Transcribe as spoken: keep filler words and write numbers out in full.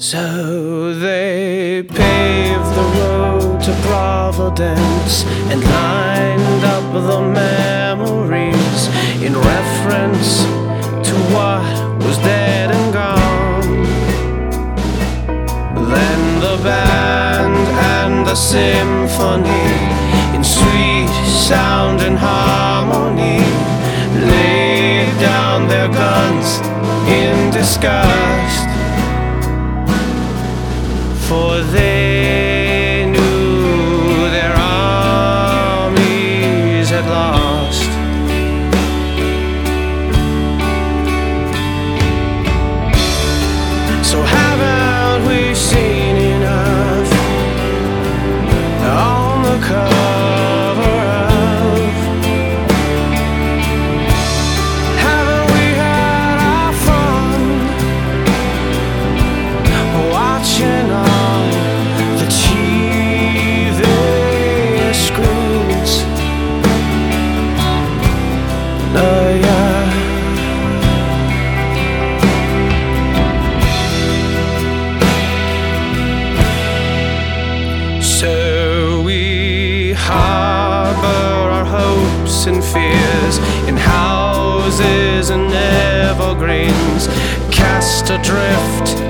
So they paved the road to Providence and lined up the memories in reference to what was dead and gone. Then the band and the symphony in sweet sound and harmony laid down their guns in disgust, for they knew their armies had lost. So haven't we seen enough on the cover of? Haven't we had our fun watching all the T V screens? Oh yeah. So we harbor our hopes and fears in houses and evergreens, cast adrift